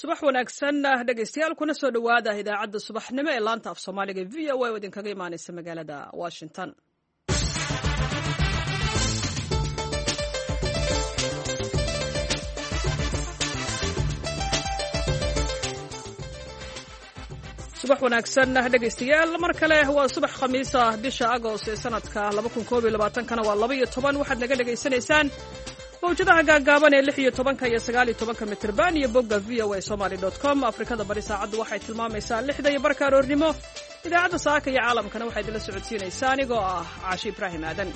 subax wanaagsan dhegaystayaal kuna soo dhowaada idaacadda subaxnimo ee laanta af soomaaliga v o a oo idinkaga imaanaysa magaalada washington. subax wanaagsan dhegaystayaal mar kale waa subax khamiis ah bisha agost ee sanadka 2021 waa 12 waxaad naga dhegaysanaysaan mawjadaha gaagaaban ee 16 iyo 19 mitirban iyo bogga voasomali.com. afrikada bari saacaddu waxay tilmaamaysaa 6 iyo barka aroornimo. idaacadda saaka iyo caalamkana waxay idinla socodsiinaysaa anigoo ah Caashi Ibraahim Aadan.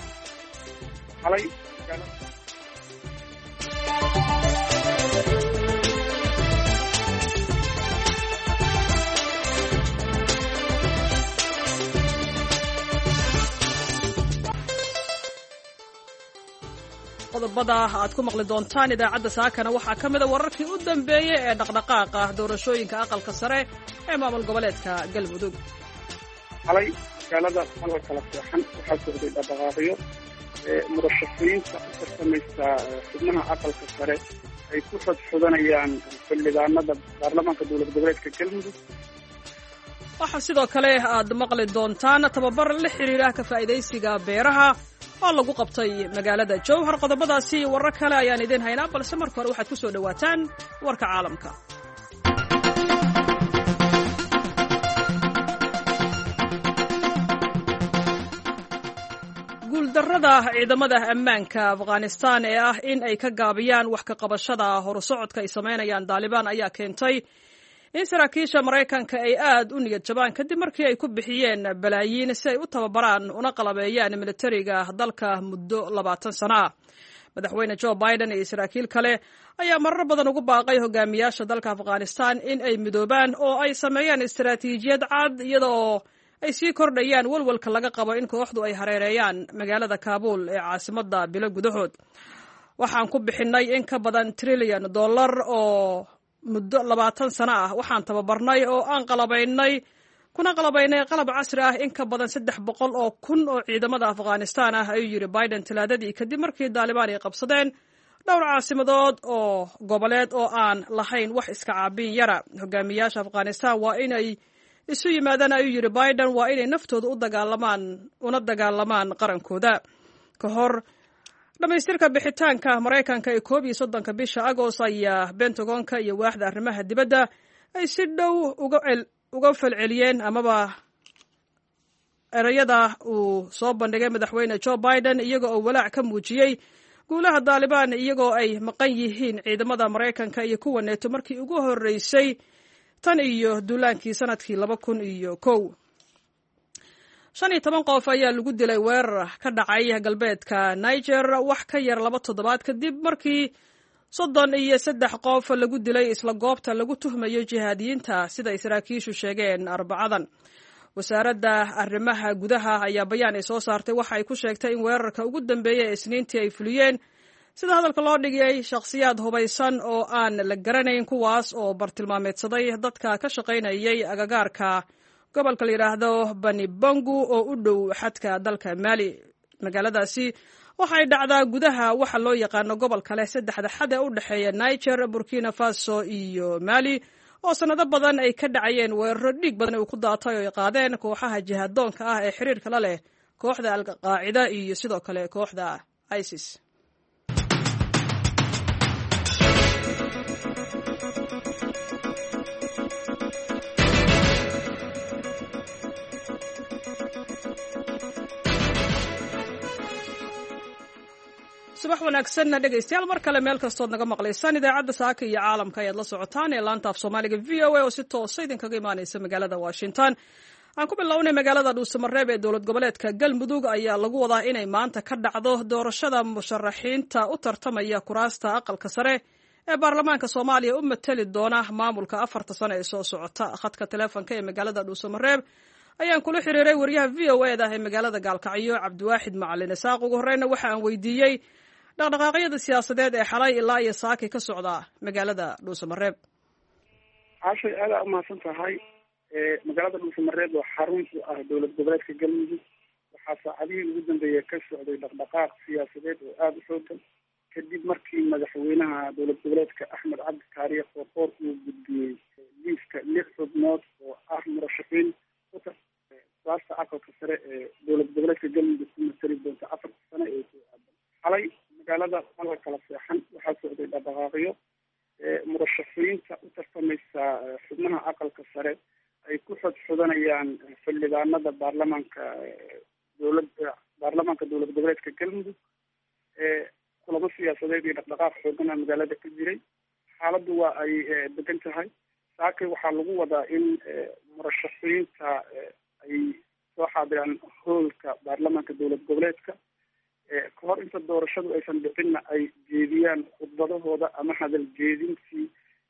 qodobada aad ku maqli doontaan idaacadda saakana waxaa ka mid a wararkii u dambeeyey ee dhaqdhaqaaqa doorashooyinka aqalka sare ee maamul goboleedka galmudug. xalay magaalada halka kala seexan waxaa socday dhaqdhaqaaqyo murashaxiinta u tartamaysa xubnaha aqalka sare ay ku xodxodanayaan xildhibaanada baarlamaanka dowlad goboleedka galmudug. waxaa sidoo kale aad maqli doontaan tababar la xiriira ka faa'iidaysiga beeraha oo lagu qabtay magaalada jowhar. qodobadaasi warar kale ayaan idin haynaa, balse marka hore waxaad ku soo dhowaataan warka caalamka. guuldarrada ciidamada ammaanka afghanistan ee ah in ay ka gaabiyaan wax ka qabashada horusocodka ay samaynayaan daalibaan ayaa keentay in saraakiisha Maraykanka ay aad u niyad jabaan kadib markii ay ku bixiyeen balaayiin si ay u tababaraan una qalabeeyaan militariga dalka muddo 20 sano ah. madaxweyne Joe Biden iyo saraakiil kale ayaa marar badan ugu baaqay hogaamiyaasha dalka Afghanistan in ay midoobaan oo ay sameeyaan istiraatiijiyad cad iyadoo ay sii kordhayaan walwalka laga qabo in kooxdu ay hareereeyaan magaalada Kabul ee caasimadda bilo gudahood. waxaan ku bixinay in ka badan $1 trillion oo muddo 20 sano ah. waxaan tababarnay oo aan kuna qalabaynay qalab casri ah in ka badan 300,000 oo ciidamada Afghanistan ah, ayuu yiri Biden talaadadii kadib markii Taliban ay qabsadeen dhowr caasimadood oo goboleed oo aan lahayn wax iska caabin yara. hogaamiyaasha Afghanistan waa inay isu yimaadaan, ayuu yiri Biden, waa inay naftooda una dagaalamaan qarankooda. ka hor dhamaystirka bixitaanka Maraykanka ee 31 bisha Agost ayaa Pentagonka iyo waaxda arrimaha dibadda ay si dhow uga falceliyeen amaba erayada uu soo bandhigay madaxweyne Joe Biden iyaga oo walaac ka muujiyey guulaha Taliban iyagoo ay maqan yihiin ciidamada Maraykanka iyo kuwa NATO markii ugu horeysay tan iyo duulaankii sanadkii 2001. 15 qof ayaa lagu dilay weerar ka dhacay galbeedka Niger wax ka yar 2 toddobaad kadib markii 33 qof lagu dilay isla goobta lagu tuhmayo jihaadiyiinta sida ay saraakiishu sheegeen Arbacadan. wasaaradda arrimaha gudaha ayaa bayaan ay soo saartay waxa ay ku sheegtay in weerarka ugu dambeeyay ee Isniintii ay fuliyeen sida hadalka loo dhigay shakhsiyaad hubaysan oo aan la garanayn, kuwaas oo bartilmaameedsaday dadka ka shaqaynayay agagaarka gobolka la yiraahdo Bani Bangu oo u dhow xadka dalka Mali. magaaladaasi waxay dhacdaa gudaha waxa loo yaqaan gobolka leh 3 xad ee u dhaxeeya Niger, Burkina Faso iyo Mali oo sanado badan ay ka dhacayeen weeraro dhiig badan oo ku daatay oo ay qaadeen kooxaha jihadoonka ah ee xiriirka la leh kooxda Al-Qaacida iyo sidoo kale kooxda ISIS. subax wanaagsan dhegaystayaal mar kale meel kastood naga maqlaysaan. idaacadda saaka iyo caalamka ayaad la socotaan ee laanta af soomaaliga v o a oo si toosa idinkaga imaanaysa magaalada Washington. aan ku bilownay magaalada Dhuusamareeb ee dowlad goboleedka Galmudug ayaa lagu wadaa inay maanta ka dhacdo doorashada musharaxiinta u tartamaya kuraasta aqalka sare ee baarlamaanka Soomaaliya u matali doona maamulka 4 sano ee soo socota. khadka telefoonka ee magaalada Dhuusamareeb ayaan kula xiriiray wariyaha v o a ee magaalada Gaalkacyo Cabdiwaaxid Macalin Isaaq. ugu horreynna waxa aan weydiiyey dhaqdhaqaaqyada siyaasadeed ee xalay ilaa iyo saaki ka socda magaalada Dhuusamareeb. Caashay aad u mahadsan tahay. magaalada Dhuusamareeb waa xarun u ah dowlad goboleedka Galmudug. waxaa saacadihii ugu dambeeyay ka socday dhaqdhaqaaq siyaasadeed oo aad u xooggan kadib markii madaxweynaha dowlad goboleedka axmed cabdi kaariye qoorqoor uu gudbiyey liiska 6 xubnood oo ah murashaxiin kuraasta aqalka sare ee dowlad goboleedka galmudug ku matali doonta 4 sano ee soo aadan. xalay magaalada la kala seexan waxaa socday dhaqdhaqaaqyo murashaxiinta u tartamaysa xubnaha aqalka sare ay ku xodxodanayaan xildhibaanada baarlamaanka dowlad goboleedka galmudug. kulamo siyaasadeed iyo dhaqdhaqaaq xoogana magaalada ka jiray. xaaladdu waa ay degan tahay. saakay waxaa lagu wadaa in murashaxiinta ay soo xaadiraan hoolka baarlamaanka dowlad goboleedka kahor inta doorashadu aysan dhicinna ay jeediyaan khudbadahooda ama hadal jeedintii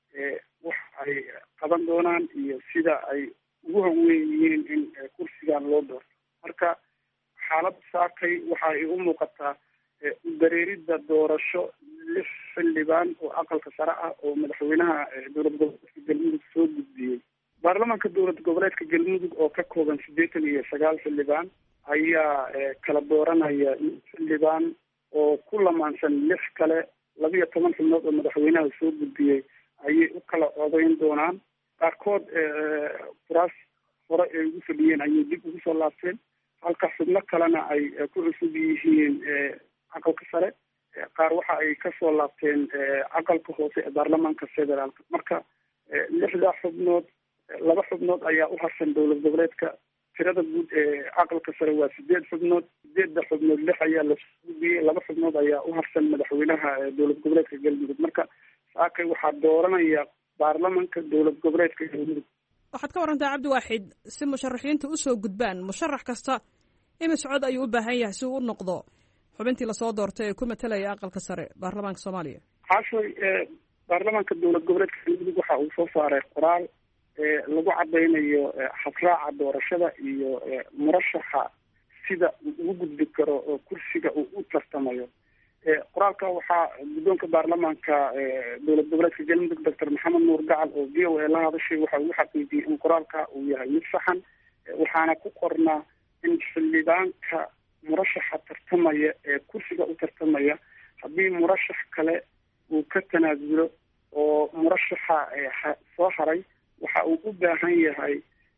wax ay qaban doonaan iyo sida ay ugu hanweyn yihiin in kursigan loo doorto. marka xaaladda saakay waxa ay u muuqataa dareeridda doorasho 6 xildhibaan oo aqalka sare ah oo madaxweynaha dowlad goboleedka galmudug soo gudbiyey. baarlamaanka dowlad goboleedka galmudug oo ka kooban 89 xildhibaan ayaa kala dooranaya xildhibaan oo ku lamaansan 6 kale 12 xubnood oo madaxweynaha soo gudbiyey ayay u kala codayn doonaan. qaarkood kuraas hore ay ugu fadhiyeen ayay dib ugu soo laabteen, halka xubno kalena ay ku cusub yihiin aqalka sare. qaar waxa ay kasoo laabteen aqalka hoose ee baarlamaanka federaalka. marka 6 xubnood 2 xubnood ayaa u harsan dowlad goboleedka. tirada guud ee aqalka sare waa 8 xubnood. 8 xubnood 6 ayaa lasoo gudbiyey, 2 xubnood ayaa u harsan madaxweynaha dowlad goboleedka galmudug. marka saakay waxaa dooranaya baarlamaanka dowlad goboleedka galmudug. waxaad ka warantaa cabdiwaaxid, si musharaxiinta usoo gudbaan musharax kasta imis cod ayuu u baahan yahay si uu u noqdo xubintii lasoo doortay ee ku matalaya aqalka sare baarlamaanka soomaaliya? xaashoy baarlamaanka dowlad goboleedka galmudug waxa uu soo saaray qoraal lagu cadaynayo habraaca doorashada iyo murashaxa sida uu ugu gudbi karo oo kursiga uu u tartamayo. qoraalka waxaa guddoonka baarlamaanka dowlad goboleedka galmudug doctor maxamed nuur gacal oo v o a la hadashay waxa uu xaqiijiyey in qoraalka uu yahay mid saxan, waxaana ku qornaa in xildhibaanka murashaxa tartamaya ee kursiga u tartamaya haddii murashax kale uu ka tanaasulo oo murashaxa soo haray waxa uu u baahan yahay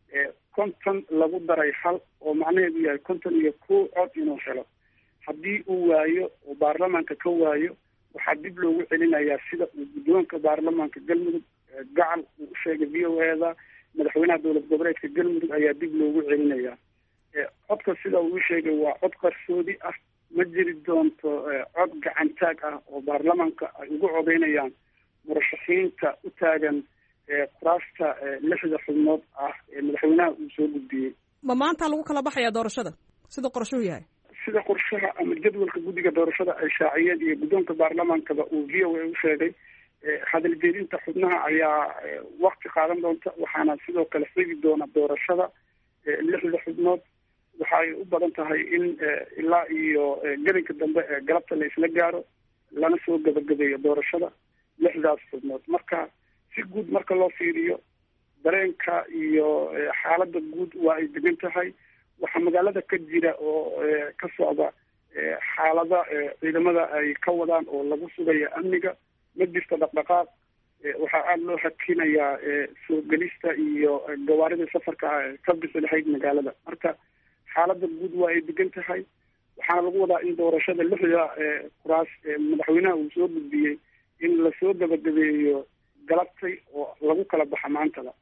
50 lagu daray 1 oo macnaheedu yahay 51 cod inuu helo. haddii uu waayo oo baarlamaanka ka waayo waxaa dib loogu celinayaa sida uu guddoonka baarlamaanka galmudug gacal uu u sheegay v o a-da. madaxweynaha dowlad goboleedka galmudug ayaa dib loogu celinayaa. codka sida uu u sheegay waa cod qarsoodi ah, ma jiri doonto cod gacantaag ah oo baarlamaanka ay ugu codeynayaan murashaxiinta u taagan kuraasta 6 xubnood ah ee madaxweynaha uu soo gudbiyey. ma maanta lagu kala baxayaa doorashada sida qorshuhu yahay? sida qorshaha ama jadwalka guddiga doorashada ay shaaciyeen iyo guddoonka baarlamaankaba uu v o a u sheegay, hadal jeedinta xubnaha ayaa waqti qaadan doonta, waxaana sidoo kale xigi doona doorashada 6 xubnood. waxa ay u badan tahay in ilaa iyo gelinka dambe ee galabta la isla gaaro lana soo gabagabeeyo doorashada 6daas xubnood. marka si guud marka loo fiiriyo dareenka iyo xaaladda guud waa ay degan tahay. waxaa magaalada ka jira oo ka socda xaalada ciidamada ay ka wadaan oo lagu sugaya amniga. ma jirto dhaqdhaqaaq. waxaa aada loo hakinayaa soo gelista iyo gawaarida safarka ka bixi lahayd magaalada. marka xaaladda guud waa ay degan tahay. waxaana lagu wadaa in doorashada 6 kuraas madaxweynaha uu soo gudbiyey in lasoo gabagabeeyo galabtay oo lagu kala baxa maantaba.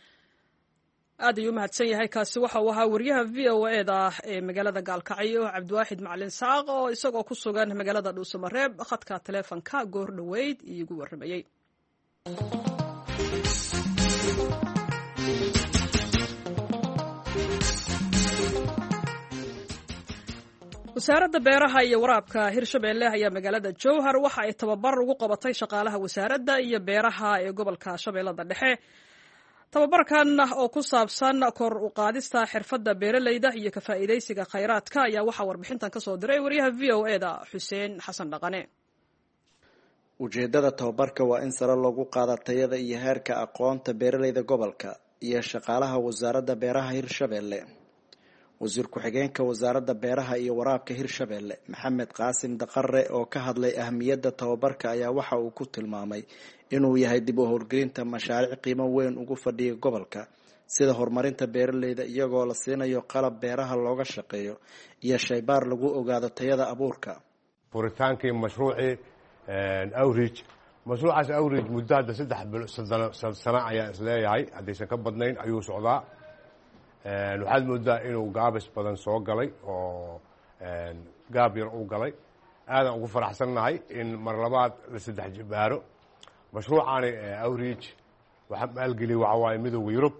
aad ayuu umahadsan yahay. kaasi waxa uu ahaa wariyaha v o a-da ee magaalada gaalkacyo cabdiwaaxid macalin saaq oo isagoo ku sugan magaalada dhuusamareeb khadka taleefonka goor dhoweyd iigu waramayey. wasaaradda beeraha iyo waraabka hirshabeelle ayaa magaalada jowhar waxa ay tababar ugu qabatay shaqaalaha wasaaradda iyo beeraha ee gobolka shabeellada dhexe. tababarkan oo ku saabsan kor u qaadista xirfadda beeralayda iyo ka faa'iidaysiga khayraadka ayaa waxaa warbixintan ka soo diray wariyaha v o a-da xuseen xasan dhaqane. ujeedada tababarka waa in sare loogu qaada tayada iyo heerka aqoonta beeralayda gobolka iyo shaqaalaha wasaaradda beeraha hirshabeelle. wasiir ku-xigeenka wasaaradda beeraha iyo waraabka Hirshabelle Maxamed Qaasim Daqare oo ka hadlay ahmiyadda tababarka ayaa waxa uu ku tilmaamay inuu yahay dib u howlgelinta mashaariic qiimo weyn ugu fadhiya gobolka sida horumarinta beeraleyda iyagoo la siinayo qalab beeraha looga shaqeeyo iyo shaybaar lagu ogaado tayada abuurka. furitaankii mashruucii outreach mashruucaas outreach muddo hadda 3 sano ayaa isleeyahay haddaysan ka badnayn ayuu socdaa. waxaad moodaa inuu gaabis badan soo galay oo gaab yar u galay. aadan ugu faraxsannahay in mar labaad la 3 jibaaro mashruucaani outreach waxa maalgeliyay waxa waaye midowga Yurub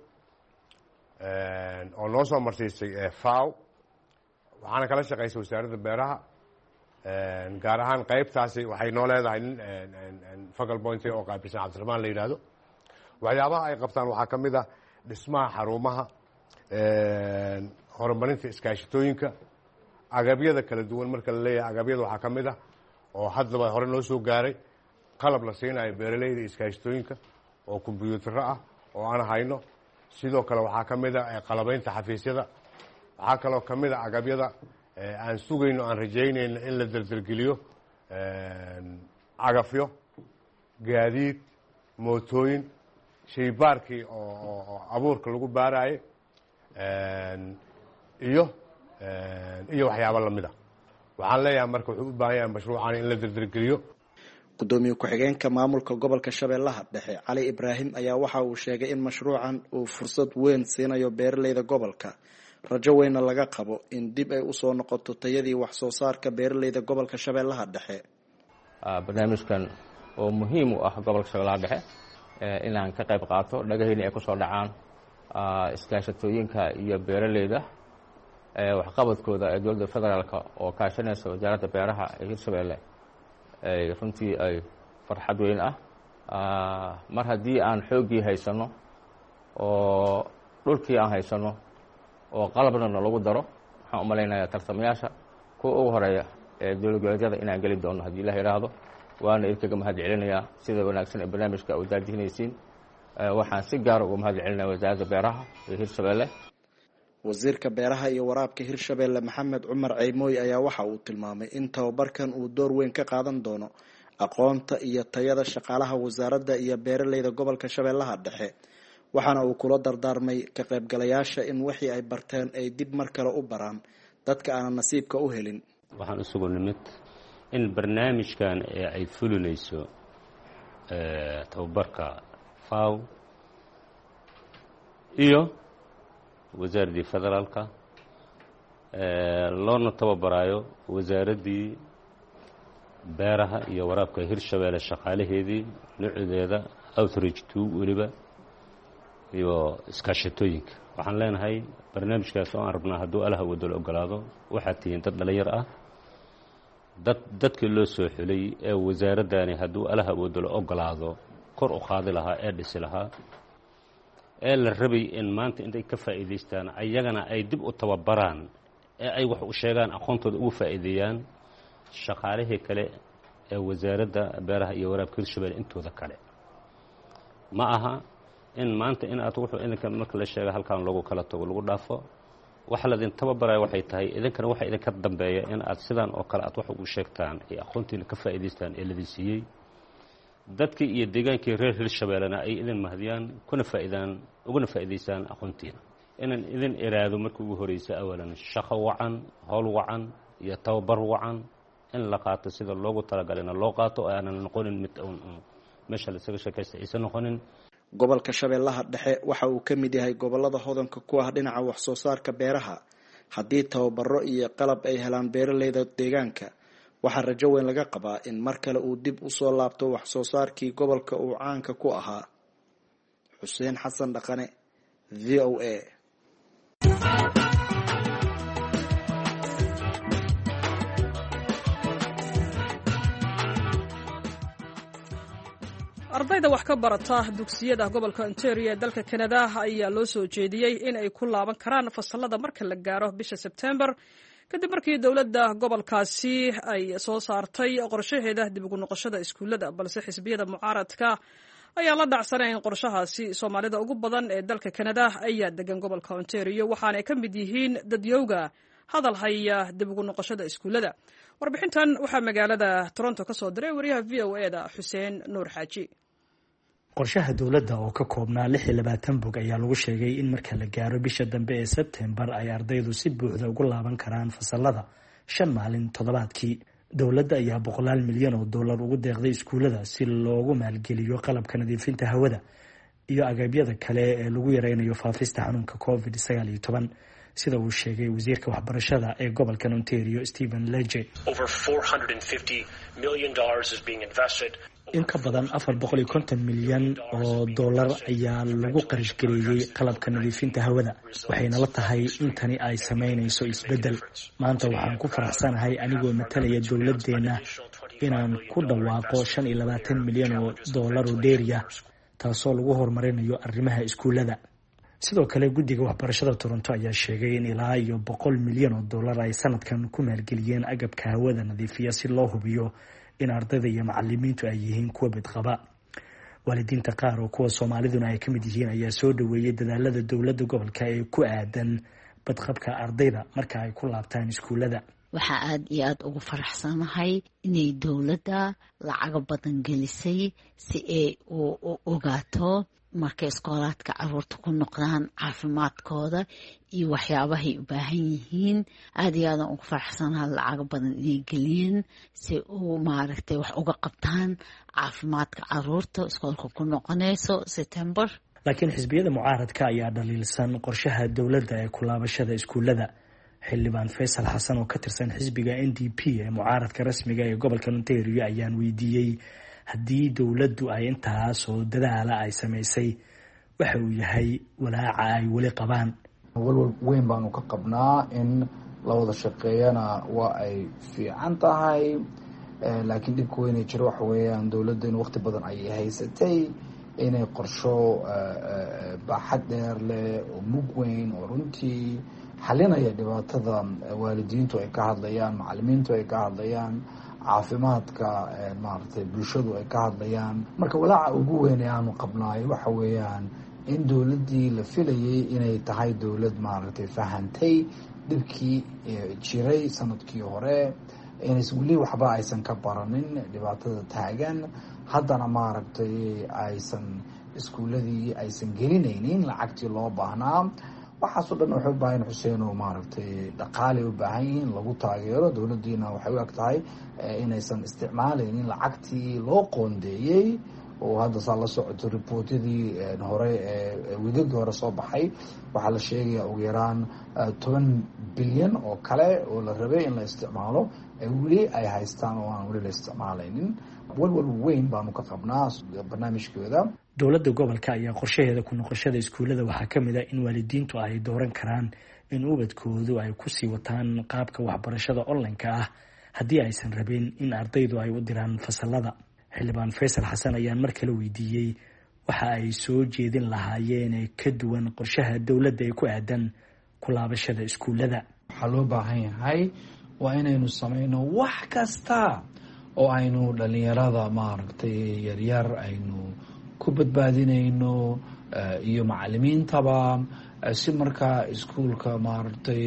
oo noo soo marsiisay FAO waxaana kala shaqaysay wasaaradda beeraha gaar ahaan qaybtaasi waxay noo leedahay focal point oo qaabilsan Cabdiraxmaan la yiraahdo. waxyaabaha ay qabtaan waxaa ka mid ah dhismaha xarumaha horumarinta iskaashatooyinka agabyada kala duwan. marka la leeyahay agabyada waxaa ka mid ah oo haddaba hore noo soo gaaray qalab la siinayo beeraleyda iskaashatooyinka oo kombiyuutarro ah oo aan hayno. sidoo kale waxaa ka mid ah qalabaynta xafiisyada. waxaa kaloo ka mid ah agabyada aan sugayno aan rajaynayno in la dardargeliyo cagafyo gaadiid mootooyin shaybaarkii oo abuurka lagu baaraaye iyo waxyaabo lamid ah. waxaan leeyahay marka wuxuu u baahan yahay mashruucan in la dardargeliyo. gudoomiye ku-xigeenka maamulka gobolka Shabeellaha Dhexe Cali Ibraahim ayaa waxa uu sheegay in mashruucan uu fursad weyn siinayo beeraleyda gobolka rajo weyn laga qabo in dib ay u soo noqoto tayadii wax soo saarka beeraleyda gobolka Shabeellaha Dhexe. barnaamijkan oo muhiim u ah gobolka Shabeellaha Dhexe in aan ka qayb qaato dhagahayna ay ku soo dhacaan iskaashatooyinka iyo beeraleyda waxqabadkooda ee dowladda federaalka oo kaashanaysa wasaaradda beeraha ee Hirshabelle runtii ay farxad weyn ah. mar haddii aan xoogii haysano oo dhulkii aan haysano oo qalabna lagu daro waxaan u malaynayaa tartamayaasha kuwa ugu horeeya ee dowlad goboleedyada inaan geli doono haddii Ilaahay yiraahdo. waana idinkaga mahad celinayaa sida wanaagsan ee barnaamijka u daadihinaysiin. waxaan si gaar ah uga mahad celinayaa wasaaradda beeraha ee Hirshabelle. wasiirka beeraha iyo waraabka Hirshabelle Maxamed Cumar Ceymooy ayaa waxa uu tilmaamay in tababarkan uu door weyn ka qaadan doono aqoonta iyo tayada shaqaalaha wasaaradda iyo beeraleyda gobolka Shabeellaha Dhexe. waxaana uu kula dardaarmay ka qaybgalayaasha in wixii ay barteen ay dib mar kale u baraan dadka aan nasiibka u helin. waxaan isugu nimid in barnaamijkan ay fulinayso tababarka FAO iyo wasaaradda federaalka loona tababarayo wasaaraddii beeraha iyo waraabka Hirshabelle shaqaalaheedii nooceeda outreach to waliba iyo iskaashatooyinka. waxaan leenahay barnaamijkaas oo aan rabnaa hadduu alaha wadalo ogolaado waxaad tihiin dad dhalinyar ah dadkii loo soo xulay ee wasaaraddaani hadduu alaha wadalo ogolaado kor u qaadi lahaa ee dhisi lahaa ee la rabay in maanta intay ka faa'iidaystaan ayagana ay dib u tababaraan ee ay wax u sheegaan aqoontooda ugu faa'iideeyaan shaqaalihii kale ee wasaaradda beeraha iyo waraabka Hirshabelle intooda kale. ma aha in maanta in aad wuxuu idinka marka la sheego halkaan loogu kala tago lagu dhaafo. waxa la idin tababaray waxay tahay idinkana waxa idinka dambeeya in aad sidaan oo kale aad wax ugu sheegtaan ay aqoontiina ka faa'iidaystaan ee la siiyay. dadkii iyo deegaankii reer Hirshabellena ay idin mahdiyaan uguna faa'iidaystaan aqoontiina. inaan idin iraado markii ugu horeysa awalan shaqo wacan hawl wacan iyo tababar wacan in la qaato sida loogu talagalay loo qaato oo aanan noqonin mid meesha la isaga shaqeysta aysan noqonin. gobolka Shabeellaha Dhexe waxa uu ka mid yahay gobolada hodanka ku ah dhinaca wax soo saarka beeraha. haddii tababaro iyo qalab ay helaan beeraleyda deegaanka waxaa rajo weyn laga qabaa in mar kale uu dib u soo laabto wax soo saarkii gobolka uu caanka ku ahaa. Xuseen Xasan Dhaqane VOA. ardayda wax ka barata dugsiyada gobolka Ontario ee dalka Canada ayaa loo soo jeediyay in ay ku laaban karaan fasalada marka la gaaro bisha September kadib markii dowladda gobolkaasi ay soo saartay qorshaheeda dib ugu noqoshada iskuulada balse xisbiyada mucaaradka ayaan la dhacsanayn qorshahaasi. Soomaalida ugu badan ee dalka Kanada ayaa degan gobolka Ontario, waxaanay ka mid yihiin dadyowga hadal haya dib ugu noqoshada iskuulada. Warbixintan waxaa magaalada Toronto ka soo diray wariyaha VOA-da Xuseen Nuur Xaaji. qorshaha dowladda oo ka koobnaa 26 bog ayaa lagu sheegay in marka la gaaro bisha dambe ee Sebtembar ay ardaydu si buuxda ugu laaban karaan fasalada 5 maalin toddobaadkii. dowladda ayaa $100 milyan ugu deeqday iskuulada si loogu maalgeliyo qalabka nadiifinta hawada iyo agabyada kale ee lagu yareynayo faafista xanuunka COVID-19 sida uu sheegay wasiirka waxbarashada ee gobolka Ontario Stephen Lecce. Over $450 million is being invested. in ka badan $450 milyan ayaa lagu qarash gareeyay qalabka nadiifinta hawada, waxayna la tahay in tani ay sameynayso isbedel. maanta waxaan ku faraxsanahay anigoo matalaya dowladeena inaan ku dhawaaqo $25 milyan oo dheeriya taasoo lagu horumarinayo arrimaha iskuulada. sidoo kale guddiga waxbarashada Toronto ayaa sheegay in ilaa iyo $100 milyan ay sanadkan ku maalgeliyeen agabka hawada nadiifiya si loo hubiyo in ardayda iyo macallimiintu ay yihiin kuwa badqaba. waalidiinta qaar oo kuwa Soomaaliduna ay ka mid yihiin ayaa soo dhaweeyay dadaalada dowladda gobolka ee ku aadan badqabka ardayda marka ay ku laabtaan iskuulada. waxaa aad iyo aad ugu faraxsanahay inay dowladda lacag badan gelisay si ay u ogaato markay iskoolaadka caruurta ku noqdaan caafimaadkooda iyo waxyaabahay u baahan yihiin. aad iyo aadan ugu faraxsanahay lacag badan inay geliyeen si uu maaragtay wax uga qabtaan caafimaadka caruurta iskoolka ku noqonayso September. laakiin xisbiyada mucaaradka ayaa dhaliilsan qorshaha dowladda ee ku laabashada iskuulada. xildhibaan Faysal Xasan oo ka tirsan xisbiga NDP ee mucaaradka rasmiga ee gobolka Ontario ayaan weydiiyey haddii dowladdu ay intaas oo dadaala ay samaysay waxa uu yahay walaaca ay weli qabaan. walwal weyn baanu ka qabnaa in la wada shaqeeyana waa ay fiican tahay, laakiin dhibka weyn ee jiro waxa weeyaan dowladda in waqti badan ay haysatay inay qorsho baaxad dheer leh oo mug weyn oo runtii xalinaya dhibaatada waalidiintu ay ka hadlayaan, macallimiintu ay ka hadlayaan, caafimaadka maaragtay bulshadu ay ka hadlayaan. marka walaaca ugu weyn ee aanu qabnaayo waxa weeyaan in dowladdii la filayay inay tahay dowlad maaragtay fahantay dhibkii jiray sanadkii hore, inays weli waxba aysan ka baranin dhibaatada taagan, haddana maaragtay aysan iskuuladii aysan gelinaynin lacagtii loo baahnaa. waxaasoo dhan waxay u baahan Xuseen oo maaragtay dhaqaale u baahan yihiin lagu taageero. dowladdiina waxay u eg tahay inaysan isticmaalaynin lacagtii loo qoondeeyey oo hadda saa la socoto riboortyadii hore ee widagii hore soo baxay waxaa la sheegayaa ugu yaraan $10 bilyan oo kale oo la rabay in la isticmaalo weli ay haystaan oo aan weli la isticmaalaynin. walwal weyn baanu ka qabnaa barnaamijkooda. dowladda gobolka ayaa qorshaheeda ku noqoshada iskuulada waxaa ka mid ah in waalidiintu ay dooran karaan in ubadkoodu ay ku sii wataan qaabka waxbarashada online-ka ah haddii aysan rabin in ardaydu ay u diraan fasalada. xildhibaan Faysal Xasan ayaan mar kale weydiiyey waxa ay soo jeedin lahaayeen ka duwan qorshaha dowladda ee ku aadan ku laabashada iskuulada. waxaa loo baahan yahay waa inaynu sameyno wax kasta oo aynu dhalinyarada maaragtay yaryar aynu ku badbaadinayno iyo macallimiintaba si markaa iskuulka maaragtay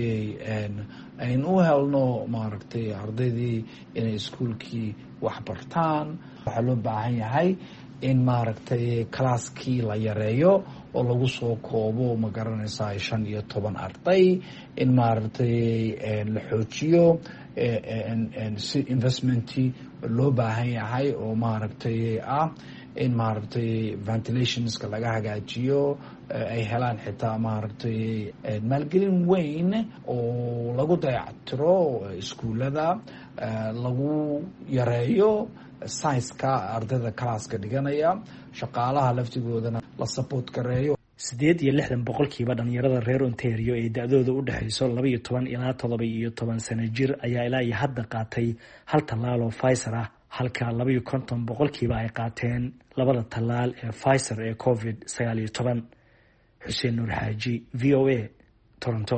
aynu u helno maaragtay ardaydii inay iskuulkii wax bartaan. waxaa loo baahan yahay in maaragtay kalaaskii la yareeyo oo lagu soo koobo ma garanaysaa 15 arday, in maaragtay la xoojiyo si investmentii loo baahan yahay oo maaragtay ah in maaragtay ventilationska laga hagaajiyo, ay helaan xitaa maaragtay maalgelin weyn oo lagu dayactiro iskuulada, lagu yareeyo science-ka ardayda kalaaska dhiganaya, shaqaalaha laftigoodana la support gareeyo. 68% dhalinyarada reer Ontario ee da'dooda u dhaxayso 12 ilaa 17 sano jir ayaa ilaa iyo hadda qaatay hal tallaal oo Pfizer ah, halka 52% ay qaateen labada tallaal ee Pfizer ee COVID-19. Xuseen Nuur Xaaji, VOA, Toronto.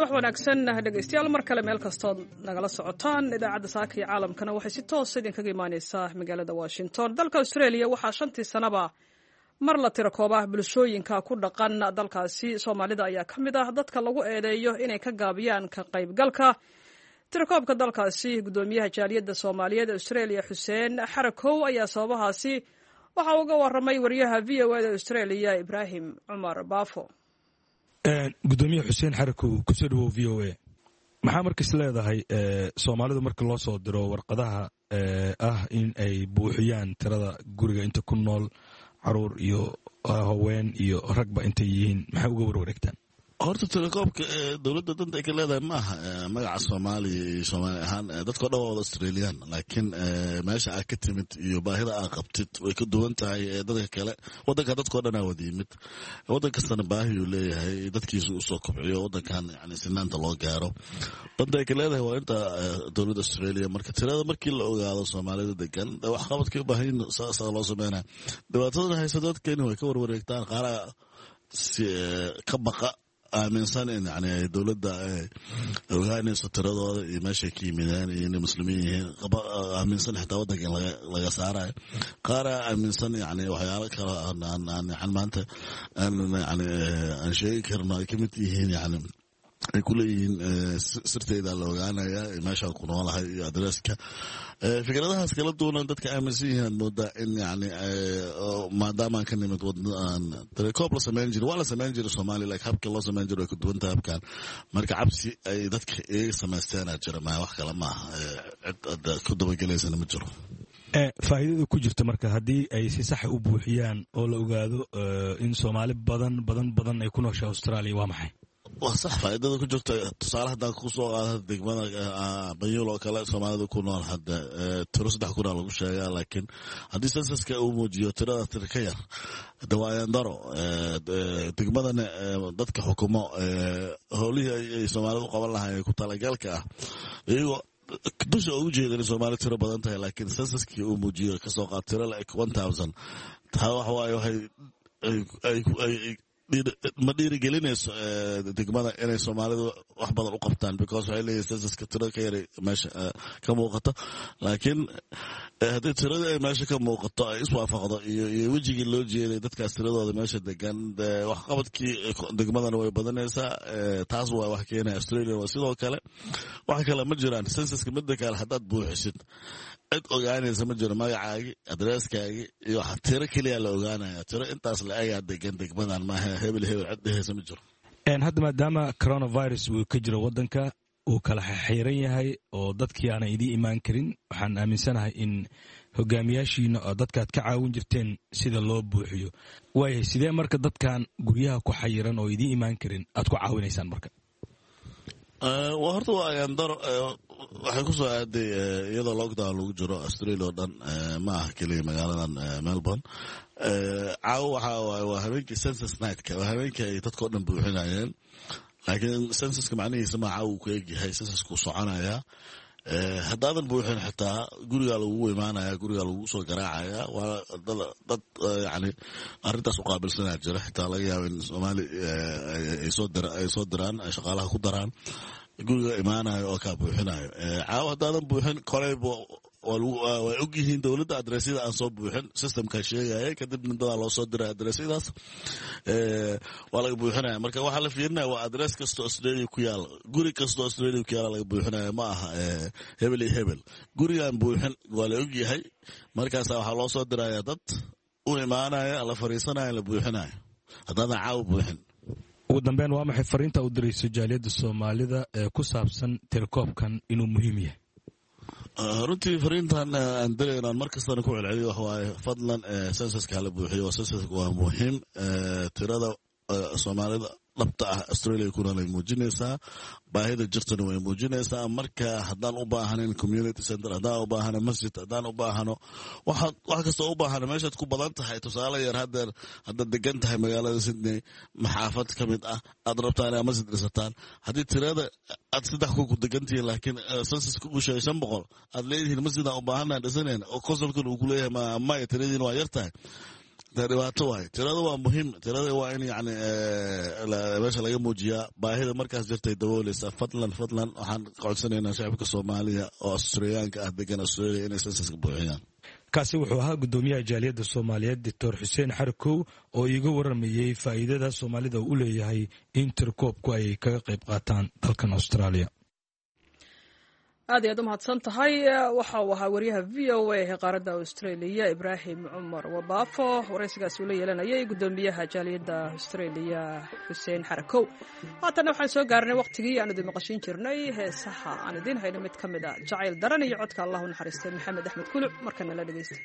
subax wanaagsan dhegaystayaal mar kale meel kastood nagala socotaan idaacadda saaka iyo caalamkana waxay si toos idinkaga imaaneysaa magaalada Washington. Dalka Australia waxaa 5 sanaba mar la tiro koobah bulshooyinka ku dhaqan dalkaasi. Soomaalida ayaa ka mid ah dadka lagu eedeeyo inay ka gaabiyaan ka qaybgalka tirakoobka dalkaasi. Gudoomiyaha jaaliyadda Soomaaliyeed Australia Xuseen Xarakow ayaa sababahaasi waxa uu uga waramay wariyaha VOA Australia Ibrahim Cumar Baafo. gudoomiyaha Xuseen Xarakow ku soo dhawow VOA. maxaa markaas leedahay Soomaalidu marka loo soo diro warqadaha ah in ay buuxiyaan tirada guriga inta ku nool caruur iyo haween iyo ragba intay yihiin maxay uga warwareegtaan? horta tirakoobka dawladda danta ay ka leedahay maaha magaca Soomaaliya iyo Soomaali ahaan dadka dhan wada Australian laakiin meesha ay ka timid iyo baahida ay qabtid way ka duwan tahay dadka kale wadanka dadka dhan wada yimid wadanka sana baahi uu leeyahay dadkiisu u soo kobciyo wadankan yani sinaanta loo gaaro danta ay ka leedahay waa inta dawladda Australia marka tirada markii la ogaado Soomaalida degan wax qabadka u baahan saasa loo sameeyay dhibaatada haysa dadkeena way ka warwareegtaan qaar ka baqa aaminsan in yani dawladda ogaanayso tiradooda iyo meeshay ka yimideen iyo inay muslimiin yihiin aaminsan xitaa wadanka in laga saarayo qaar aaminsan yani waxyaalo kale aan maanta aan sheegi karno ay ka mid yihiin yani ay ku leeyihiin sirteyda la ogaanaya meesha ku noolahay iyo adreeska fikradahaas kala duwan dadka aaminsan yihiin moodaa in yani maadaama aan ka nimid wadnaan tirakob la sameyn jiray waa la sameyn jiray Soomaaliya laakiin habka loo sameyn jiray ku duwan tahay habkan marka cabsi ay dadka ay sameystaan jira ma wax kale ma cid ku dabagaleysana ma jiro faa'iidada ku jirta marka haddii ay si sax u buuxiyaan oo la ogaado in Soomaali badan ay ku nooshahay Australia waa maxay waa sax faa'iidada ku jirta tusaale haddaan ku soo qaado degmada Banyuul oo kale Soomaalida ku nool hadda tiro 3 kun lagu sheegaa laakiin haddii censuska uu muujiyo tirada ka yar dawaayaan daro degmadana dadka xukumo howlihii ay Soomaalidu qaban lahaayeen ku talagalka ah iyagoo dusha ugu jeedin Soomaali tiro badan tahay laakiin censuskii uu muujiyo ka soo qaad tiro la 1000 taa wax waxay ma dhiirigelinayso degmada inay Soomaalidu wax badan u qabtaan because waxay leeyihiin censuska tirada ka yar meesha ka muuqato laakiin haddii tirada ay meesha ka muuqato ay iswaafaqdo iyo wejigii loo jeeday dadkaas tiradooda meesha degan wax qabadkii degmadana way badanaysaa taas waa wax keenaya Australia waa sidoo kale wax kale ma jiraan censuska midda kale haddaad buuxisid cid ogaanaysa ma jiro magacaagi adreeskaagi iyo tiro kaliya la ogaanaya tiro intaas la ayaa degan degmadan maaha hebel cid dhehaysa ma jiro hadda maadaama coronavirus uu ka jiro wadanka uu kala xiran yahay oo dadkii aanay idin imaan karin waxaan aaminsanahay in hogaamiyaashiina oo dadkaad ka caawin jirteen sida loo buuxiyo waayahay sidee marka dadkan guryaha ku xayiran oo idin imaan karin aad ku caawinaysaan marka waa horta waa ayaan daro waxay ku soo aaday iyadoo lockdown lagu jiro Australia oo dhan ma aha kaliya magaaladan Melbourne caawa waa habeenkii census night-ka waa habeenkii ay dadka oo dhan buuxinayeen laakiin censuska macnihiisa ma caawa ku egyahay censusku soconaya haddaadan buuxin xitaa guriga lagu imaanaya guriga lagu soo garaacaya waa dad yani arrintaas u qaabilsanaa jira xitaa laga yaabo in Soomaali ay soo diraan shaqaalaha ku daraan guriga imaanayo oo ka buuxinayo caawa haddaadan buuxin koleyba way og yihiin dawladda adreesyada aan soo buuxin systemka sheegaya kadib nindadaa loo soo diray adreesyadaas waa laga buuxinaya marka waxaa la fiirinaya waa adrees kastoo Australia ku yaala guri kastoo Australia ku yaala laga buuxinaya ma aha hebel iyo hebel gurigaan buuxin waa la og yahay markaasaa waxaa loo soo diraya dad u imaanaya la fariisanaya la buuxinaya haddaadan caawa buuxin ugu dambeyn waa maxay fariinta u dirayso jaaliyadda Soomaalida ee ku saabsan tirakoobkan inuu muhiim yahay runtii fariintan aan dirayno markastana ku celceliyo wax waaye fadlan censuska la buuxiyo censuska waa muhiim tirada Soomaalida dhabta ah Australia kuna lay muujinaysaa baahida jirtana way muujinaysaa marka haddaan u baahanayn community center haddaan u baahano masjid haddaan u baahano wax kastoo u baahano meeshaad ku badan tahay tusaale yar haddaad degan tahay magaalada Sydney maxaafad ka mid ah aad rabtaan inaad masjid dhisataan haddii tirada aad 3 ku degantihiin laakiin censuska uu sheegay 500 aad leedihiin masjid aan u baahanaa dhisanayna oo consulkan uu ku leeyahay ma tiradiina waa yar tahay dhibaato waaye tirada waa muhiim tirada waa in yani meesha laga muujiyaa baahida markaas jirtay dabooleysa fadlan waxaan codsanaynaa shacabka soomaaliya oo australiyaanka ah degan australia inay sensaska buuxiyaan kaasi wuxuu ahaa gudoomiyaha jaaliyadda soomaaliyeed doctor xuseen xarkow oo iiga waramayey faa'iidada soomaalida uu u leeyahay in tirkoobku ay kaga qayb qaataan dalkan australia aad iyo aad u mahadsan tahay waxa uu ahaa wariyaha v o a ee qaaradda australia ibraahim cumar wabaafo waraysigaas uu la yeelanayay gudoomiyaha jaaliyadda australia xuseen xarakow haatana waxaan soo gaarnay waqtigii aan idin maqashin jirnay heesaha aan idiin hayno mid ka mid a jacayl daran iyo codka allah u naxariistay maxamed axmed kuluc markana la dhegeysta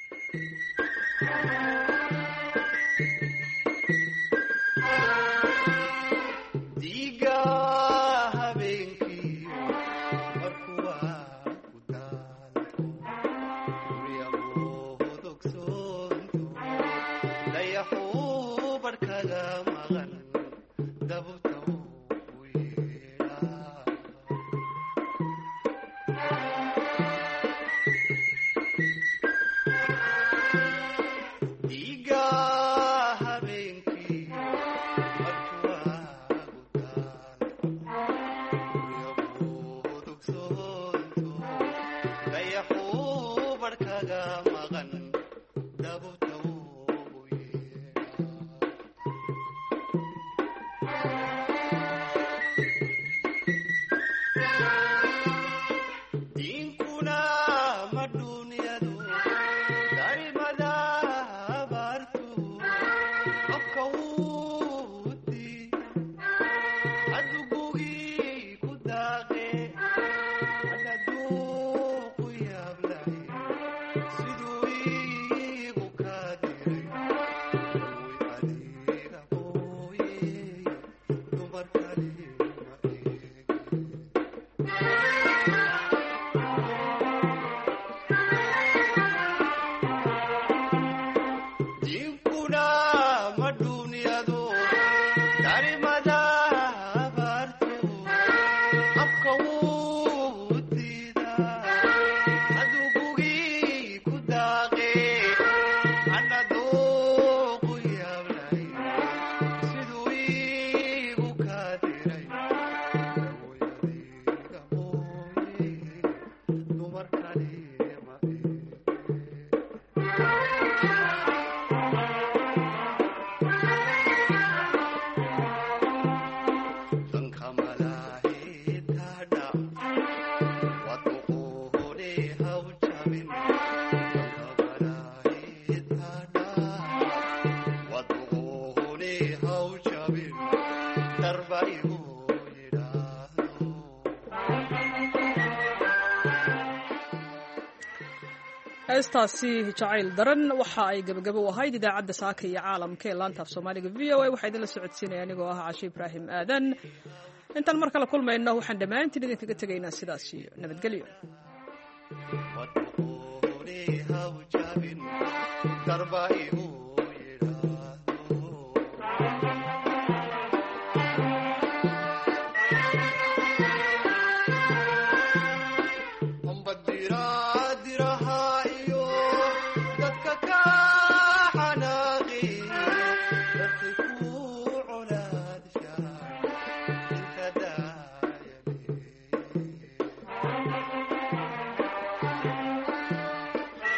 heestaasi jacayl daran waxa ay gabagabo u ahayd idaacadda saaka iyo caalamka ee laanta af soomaaliga v o a waxaa idinla socodsiinaya anigoo ah cashe ibraahim aadan intaan mar kale kulmayno waxaan dhammaantiin idinkaga tegaynaa sidaas iyo nabadgelyo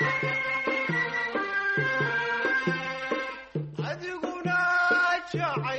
adiguna jacayl